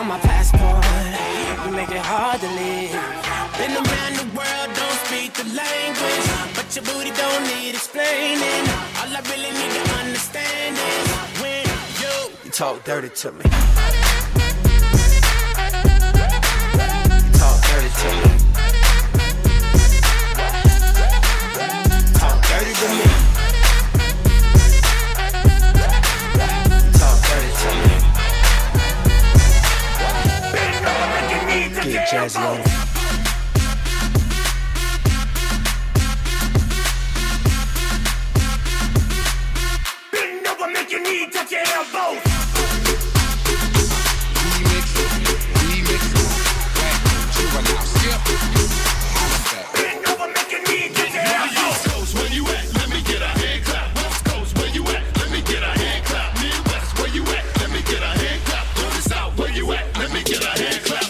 my passport. You make it hard to live. Been around the world, don't speak the language, but your booty don't need explaining. All I really need to understand is when you talk dirty to me. You talk dirty to me. Talk dirty to me. Talk dirty to me. Get jazzy on it. Bend over, make your knee touch your elbows. Remix, juvenile, skip. Bend over, make your knee touch your elbows. East Coast, where you at? Let me get a hand clap. West Coast, where you at? Let me get a hand clap. Midwest, where you at? Let me get a hand clap. North and South, where you at? Let me get a hand clap.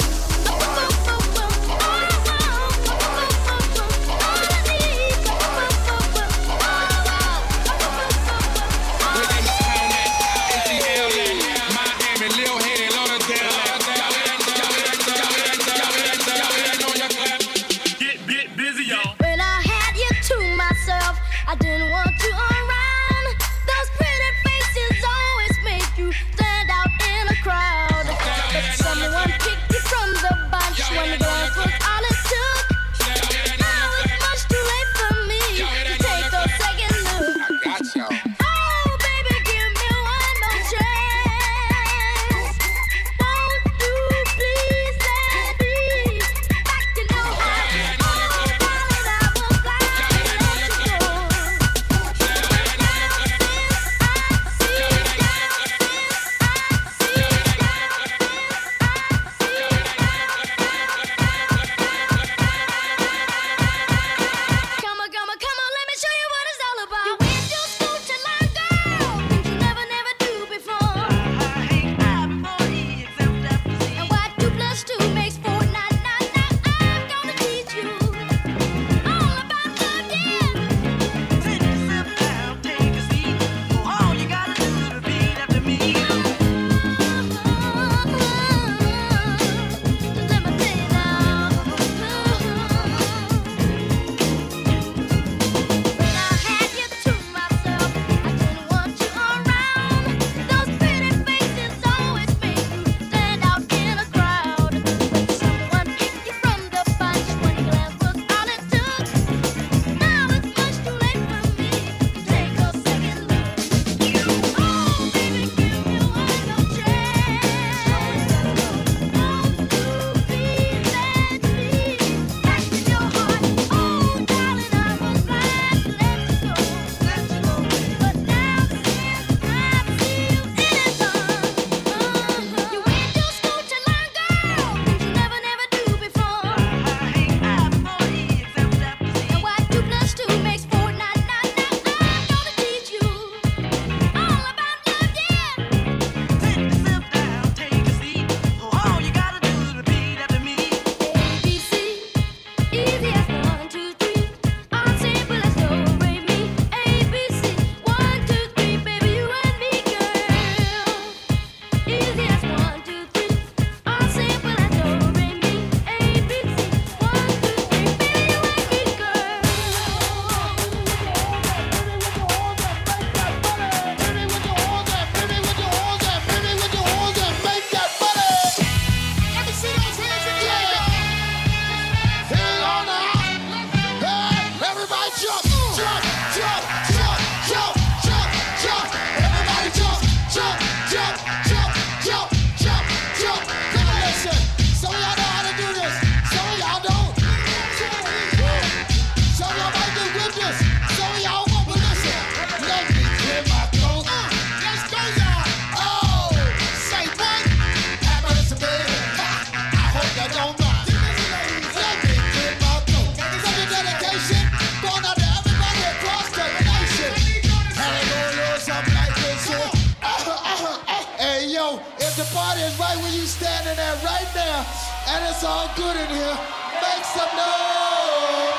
And it's all good in here. Make some noise.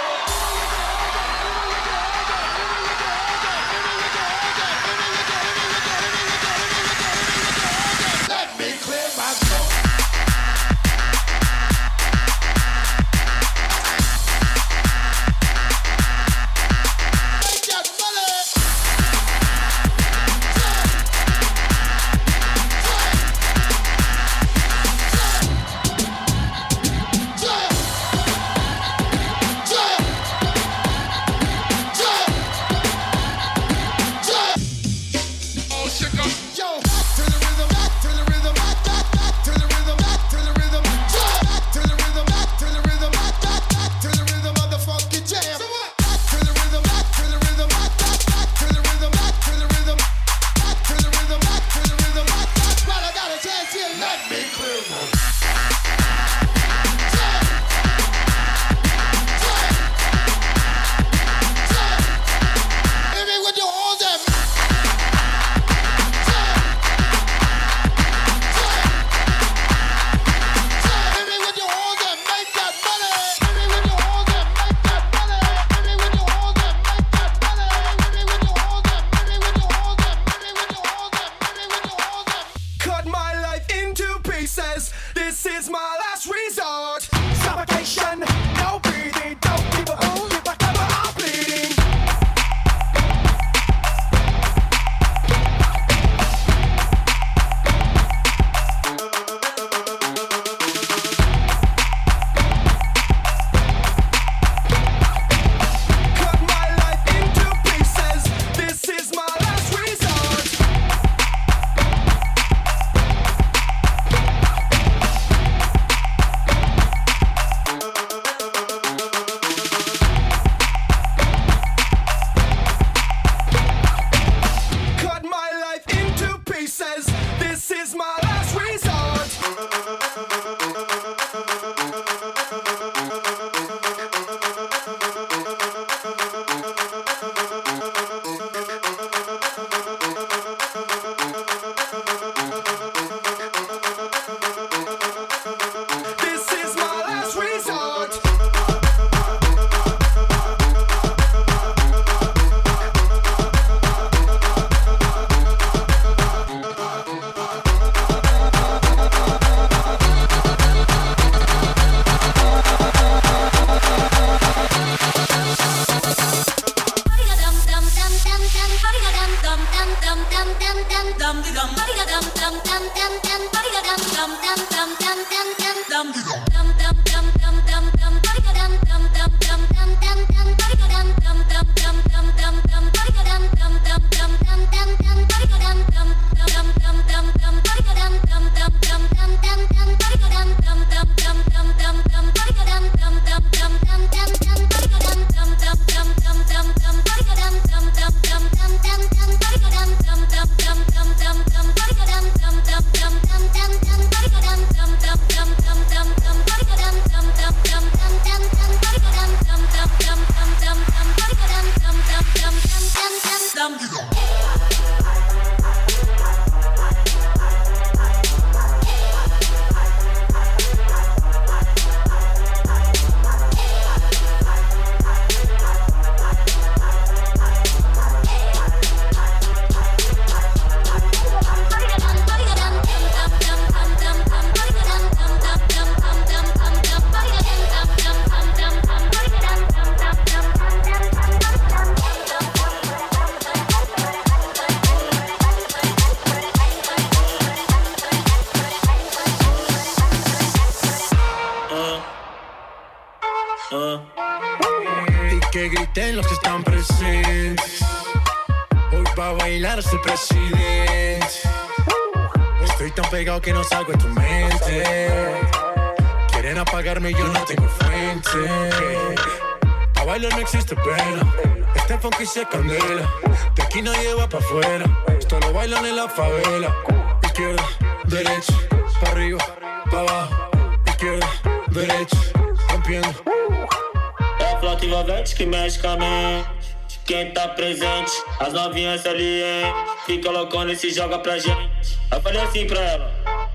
Let me clear my throat. pieces. This is my last resort. Suffocation, no breathing, don't give a hoot if I cover, I'm bleeding. Y que griten los que están presentes. Hoy va a bailar este presidente. Estoy tan pegado que no salgo de tu mente. Quieren apagarme y yo no tengo fuente. Pa' bailar no existe pena. Este funky se candela. De aquí nadie va pa' afuera. Esto lo bailan en la favela. Izquierda, derecha, pa' arriba, pa' abajo. Izquierda, derecha, rompiendo. É a flauta envolvente que mexe com a mente. Quem tá presente, as novinhas ali, hein? Fica loucona e se joga pra gente. Eu falei assim pra ela.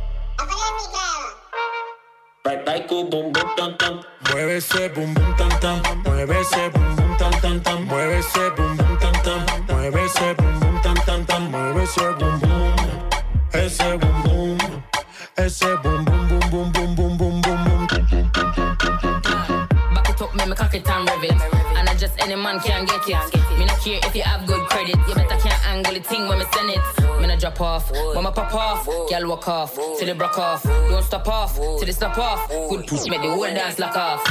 Vai com o bumbum tam tam. Mueve ese bum bum tam tam. Mueve ese bum bum tam tam tam. Mueve ese bum bum tam tam. Mueve ese bum bum tam tam tam. Mueve ese bum bum. Ese bum bum. Ese bum bum bum bum bum bum bum bum. Back it up, me cock it and rev it. And I just any man can get it. Me not care if you have good credit. You better can't angle the thing when me send it. Me not drop off, mama pop off. Girl walk off, till they broke off. Don't stop off, till they stop off. Good pussy make the whole dance lock off.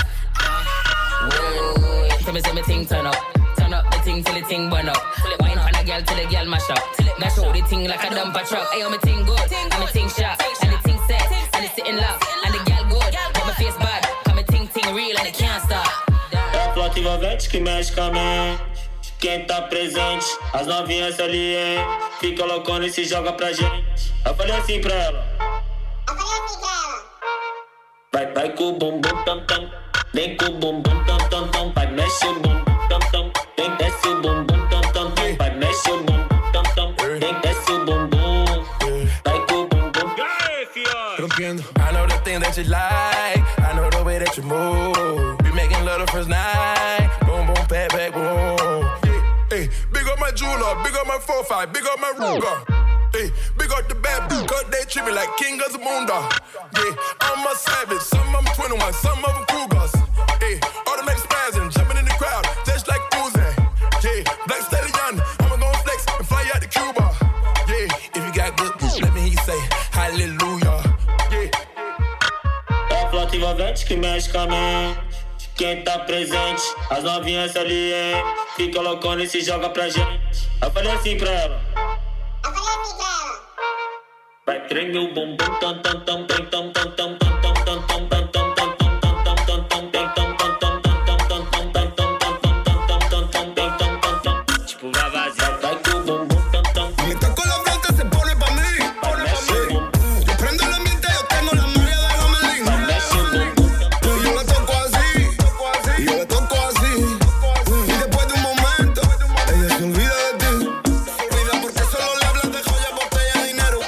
Whoa, tell me say me thing turn up. Turn up the thing till the thing burn up. Wine on a girl till the girl mash up. Now show the thing like a dumper truck. Ayo me thing good, and me thing sharp, and the thing set, and the sitting loud, and the girl good, but my face bad. Cause me thing real and it can't stop. É a flauta envolvente que mexe com a mente. Quem tá presente, as novinhas ali, hein? Fica loucona e se joga pra gente. Eu falei assim pra ela. Vai com o bumbum tam tam. Vem com o bumbum tam tam tam. Vai mexe o bumbum tam tam. Vem desce o bumbum tam tam tam. Vai mexe o bumbum tam tam. Vem desce o bumbum. Vai com o bumbum. Rompiendo. I know the thing that you like. I know the way that you move. Be making love the first night. Boom, boom, pat, pat, boom. Hey, big up my jeweler, big up my 4-5, big up my Ruger. Hey, big up the bad bitch, cause they treat me like king of the moondog. Yeah, I'm a savage, some of them 21, some of them Cougars. Hey, automatic spazzing, jumping in the crowd, just like Uzi. Yeah, Black Stallion, I'ma gon' flex and fly out to Cuba. Yeah, if you got good bitch, let me hear you say hallelujah. Yeah. É a flota envolvente que mexe com a mente. Quem tá presente, as novinhas salientes. Fica loucona e se joga pra gente. Eu falei assim pra ela. Vai tremer o bumbum, tam tam tam tam tam tam tam tam tam tam tam tam tam tam tipo vai vazar, vai com o bumbum, tam tam. Me toco la flauta, se pone pa' mí. Yo prendo la ambiente, yo tengo la María de Gamelín. Yo la toco así, y yo la toco así. Y después de un momento, ella se olvida de ti. Se olvida porque solo le hablas de joya, botella, dinero.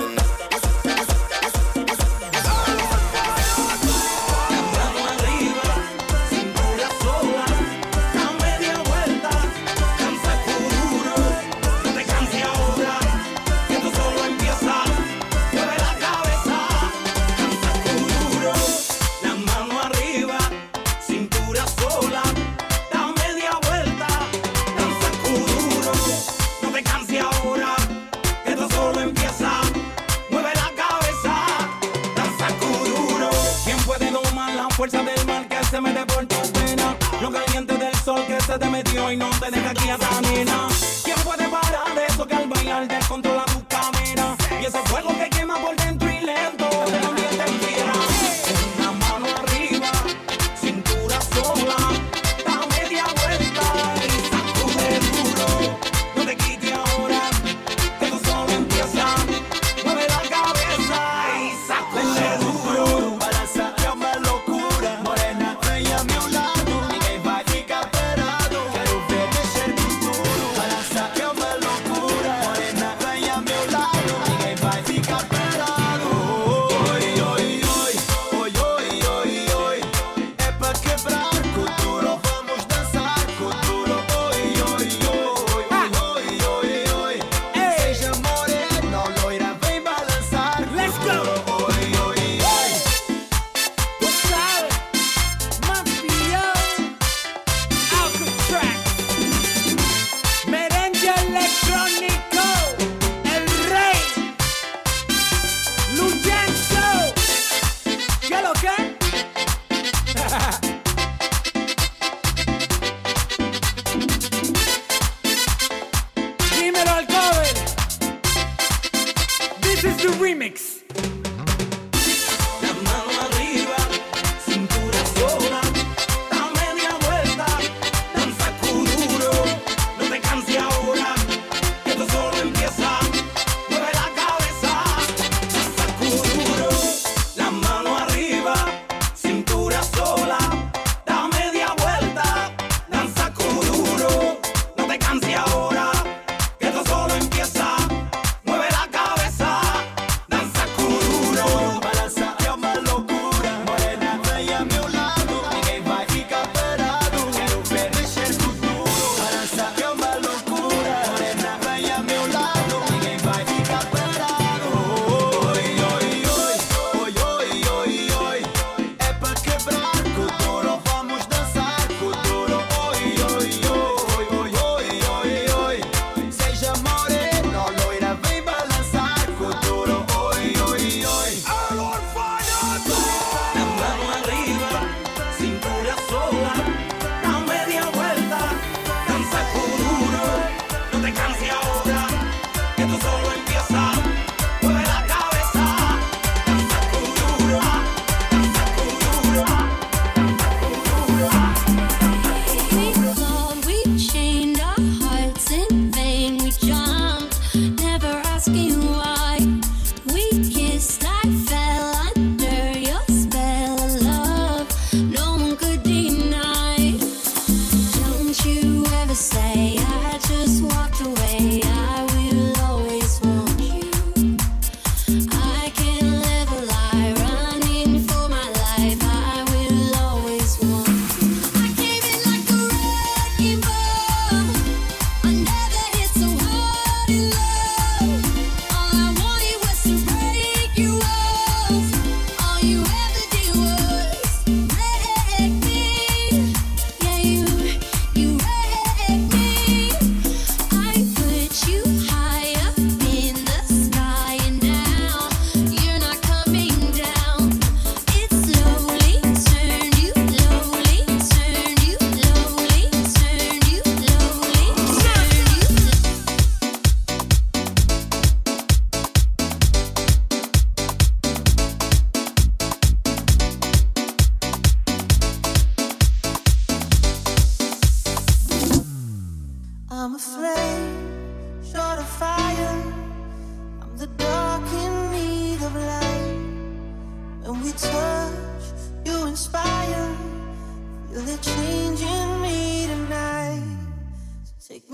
Fuerza del mal que se mete por tu pena. Lo caliente del sol que se te metió y no te deja aquí a camina. ¿Quién puede parar eso que al bailar descontrola tu cadera? Y ese fuego que quema por dentro y lento te convierte en fiera. Una mano arriba, cintura sola, da media vuelta y sacude duro. No te quites ahora, que esto solo empieza. Mueve la cabeza y sacude duro. Vai ficar parado.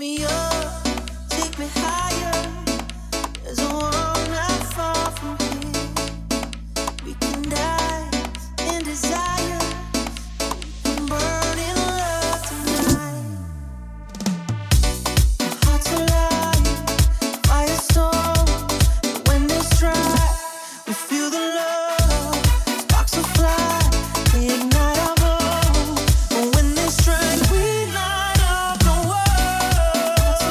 me up, take me higher. There's a world not far from here. We can dance in desire, and burn in love tonight. Hearts alive, firestorm. When they strike, we feel the love. Sparks will fly, we ignite our glow. And when they strike, we light up the world.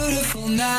beautiful now.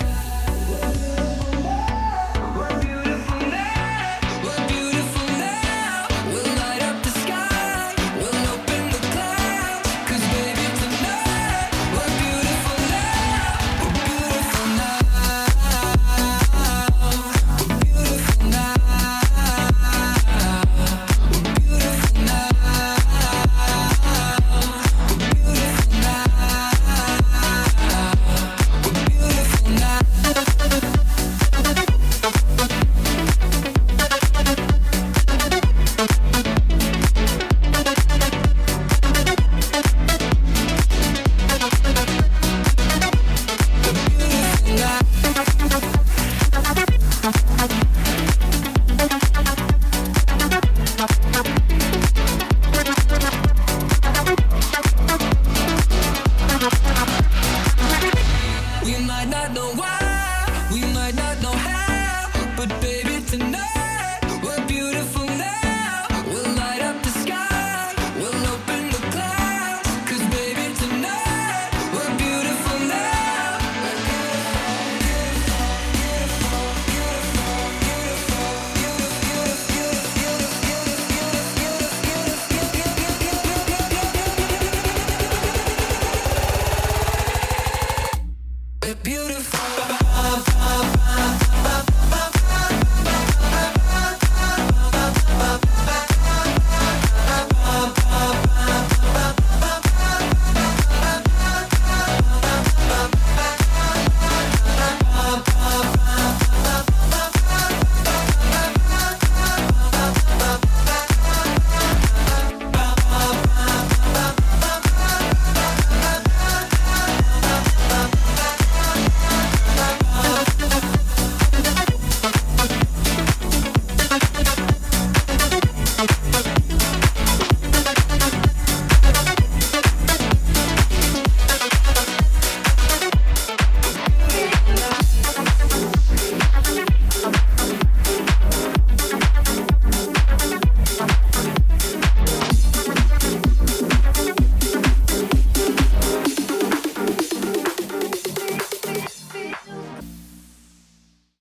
Beautiful.